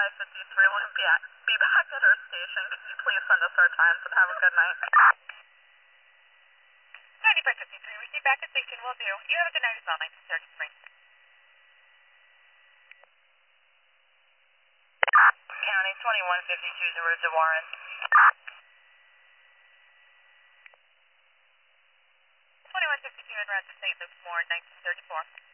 9553 Olympia. Be back at our station. Can you please send us our times and have a good night? 9553, receive back at station, will do. You have a good night as well, 1933. County 2152, the road to Warren. 2152 en route to St. Luke's Moore, 1934.